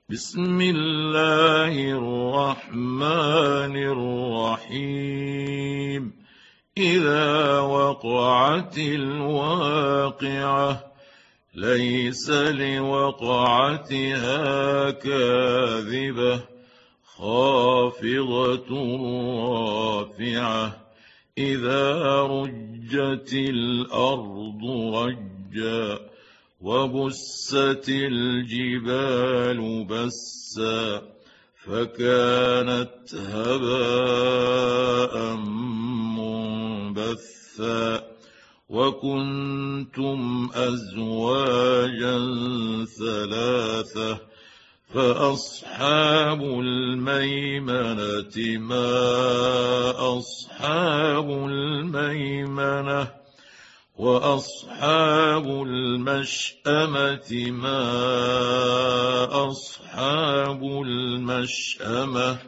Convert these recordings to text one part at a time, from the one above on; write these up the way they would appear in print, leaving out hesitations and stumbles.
بسم الله الرحمن الرحيم. إذا وقعت الواقعة ليس لوقعتها كاذبة خافضة رافعة إذا رجت الأرض رجا وبست الجبال بسا فكانت هباء منبثا وكنتم أزواجا ثلاثة فأصحاب الميمنة ما أصحاب الميمنة وأصحاب المشأمة ما أصحاب المشأمة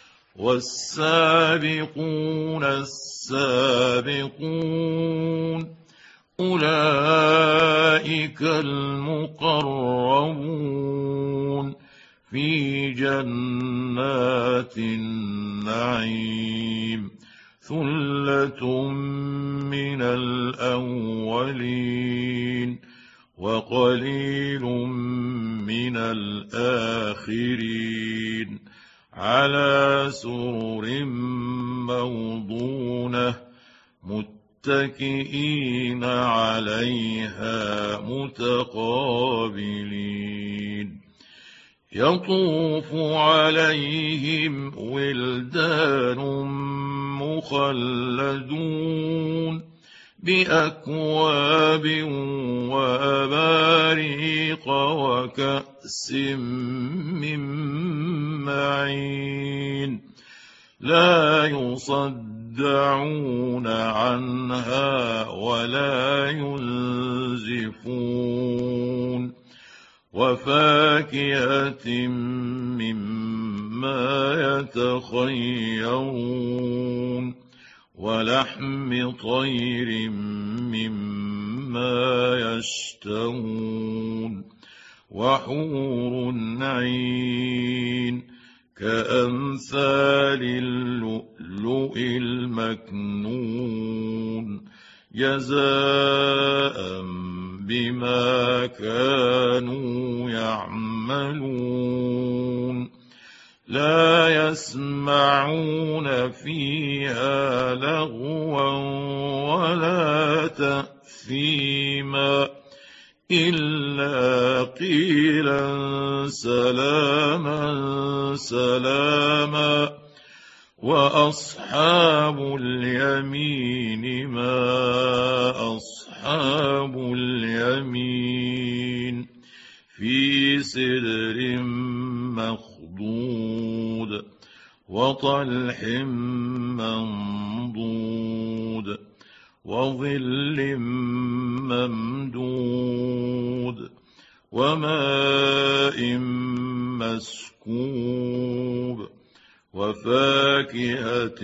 والسابقون السابقون أولئك المقربون في جنات النعيم ثلة من الأولين وقليل من الآخرين على سرر موضونة متكئين عليها متقابلين يطوف عليهم ولدان مخلدون بأكواب وأباريق وكأس من معين لا يصدعون عنها ولا ينزفون وفاكهة مما يتخيرون ولحم طير مما يشتهون وحور عين كأمثال اللؤلؤ المكنون جزاء بما كانوا يعملون لا يسمعون فيها لغوا ولا تأثيما إلا قيلا سلاما سلاما وأصحاب اليمين ما أصحاب اليمين في سدر مخضود وطلح منضود وظل ممدود وماء مسكوب وفاكهة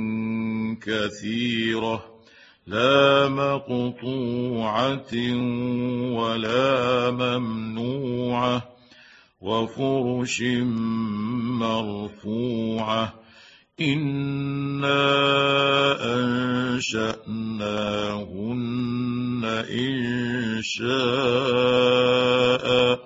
كثيرة لا مقطوعة ولا ممنوعة وفرش مرفوعة إنا أنشأناهن إنشاء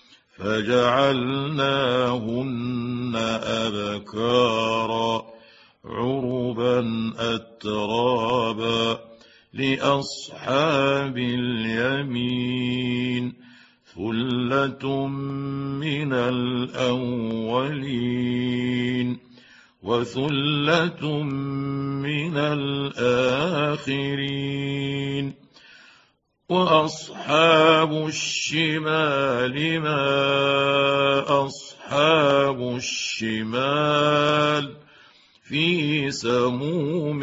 فجعلناهن أبكارا عربا أترابا لأصحاب اليمين ثلة من الأولين وثلة من الآخرين وأصحاب الشمال ما أصحاب الشمال في سموم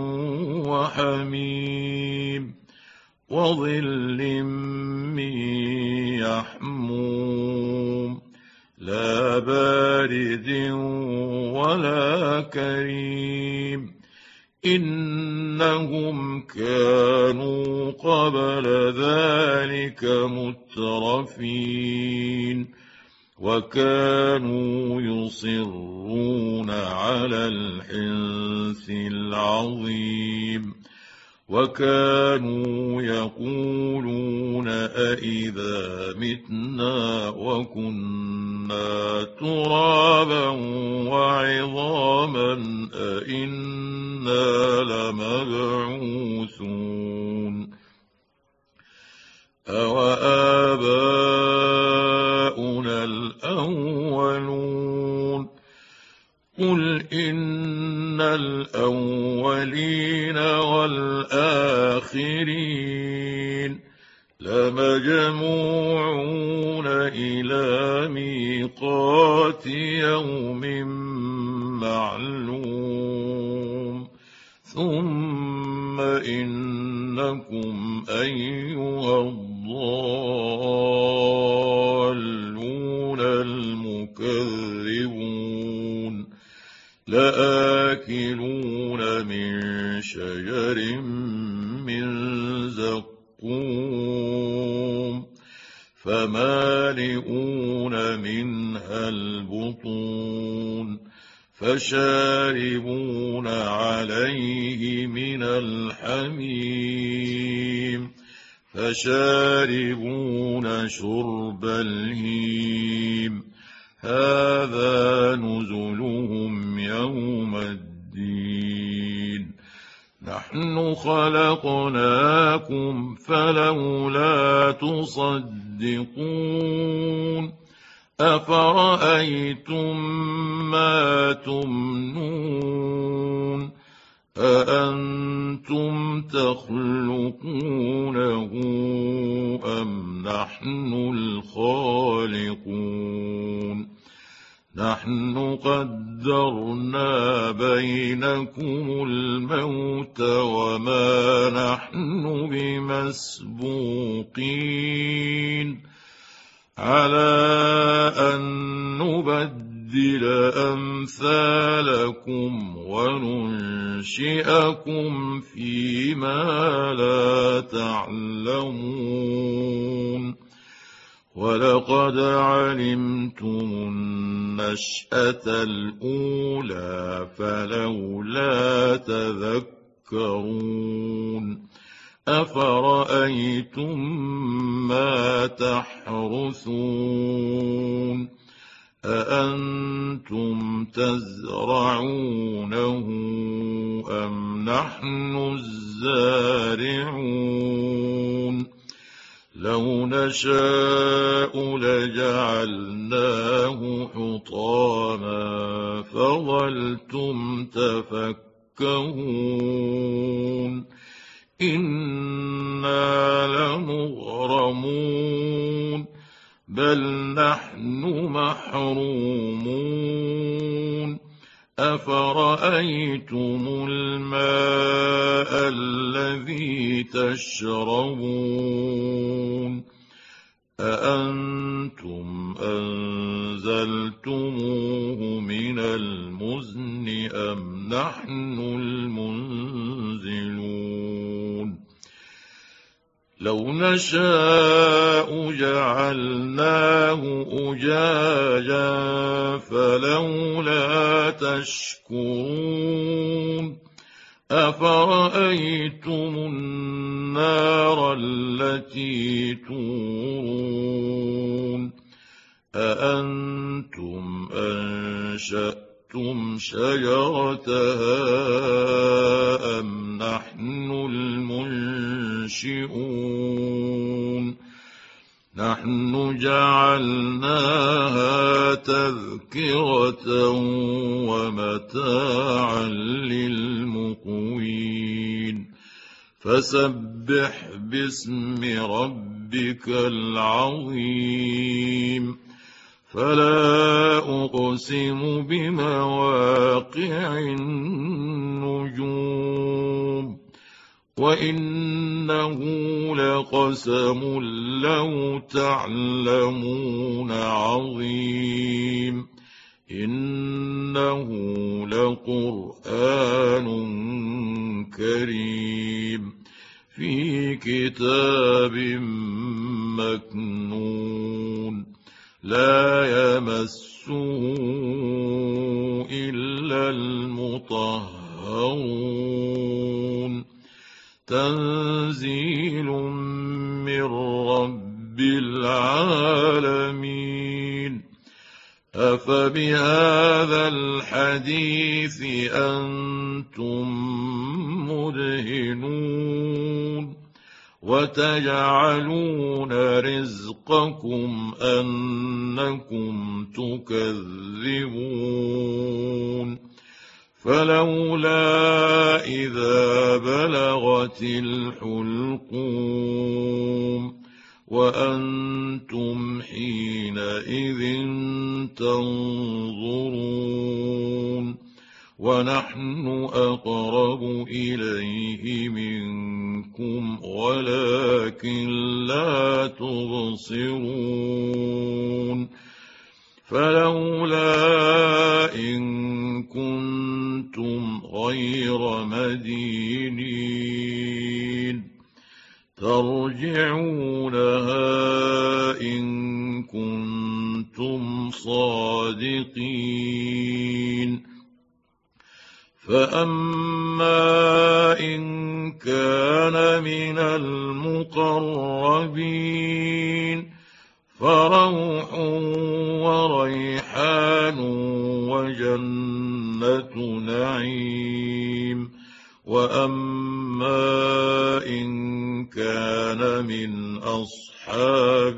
وحميم وظل من يحموم لا بارد ولا كريم إنهم كانوا قبل ذلك مترفين وكانوا يصرون على الحنث العظيم وكانوا يقولون أإذا متنا وكنا ترابا وعظاما أإنا لمبعوثون أوآباؤنا الأولون قل إن الأولين والآخرين لمجموعون إلى ميقات يوم معلوم ثم إنكم أيها الضالون المكذبون لآكلون من شجر من زقوم فمالئون منها البطون فشاربون عليه من الحميم فشاربون شرب الهيم هذا نزلهم يوم الدين نحن خلقناكم فلولا تصدقون أفرأيتم ما تمنون أأنتم تخلقونه أم نحن الخالقون نحن قدرنا بينكم الموت وما نحن بمسبوقين على أن نبدل أمثالكم وننشئكم فيما لا تعلمون ولقد علمتم النشأة الأولى فلولا تذكرون أفرأيتم ما تحرثون أأنتم تزرعونه أم نحن الزارعون لو نشاء لجعلناه حطاما فظلتم تفكهون إنا لمغرمون بل نحن محرومون أفرأيتم الماء الذي تشربون أأنتم أنزلتموه من المزن أم نحن المنزلون لو نشاء جعلناه أجاجا فلولا تشكرون أفرأيتم النار التي تورون أأنتم أنشأتم شجرتها أم نحن المنشئون نحن جعلناها تذكرة ومتاعا للمقوين فسبح باسم ربك العظيم فلا أقسم بمواقع النجوم وإنه لقسم لو تعلمون عظيم إنه لقرآن كريم في كتاب مكنون لا يمسه إلا المطهرون تنزيل من رب العالمين أفبهذا الحديث أنتم مدهنون وتجعلون رزقكم أنكم تكذبون فلولا إذا بلغت الحلقوم وأنتم حينئذ تنظرون ونحن أقرب إليه منكم ولكن لا تبصرون فلولا إن كنتم غير مدينين ترجعونها إن كنتم صادقين فأما إن كان من المقربين فروح وريحان وجنة نعيم وأما إن كان من أصحاب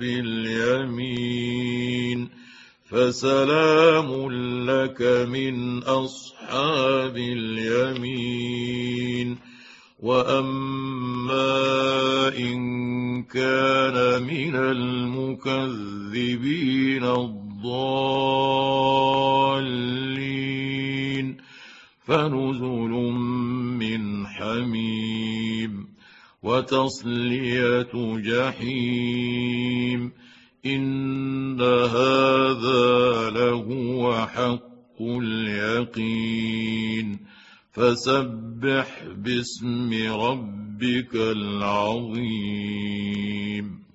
اليمين فسلام لك من أصحاب اليمين وأما إن كان من المكذبين الضالين فنزل من حميم وتصلية جحيم إن هذا لهو حق اليقين فسبح باسم ربك العظيم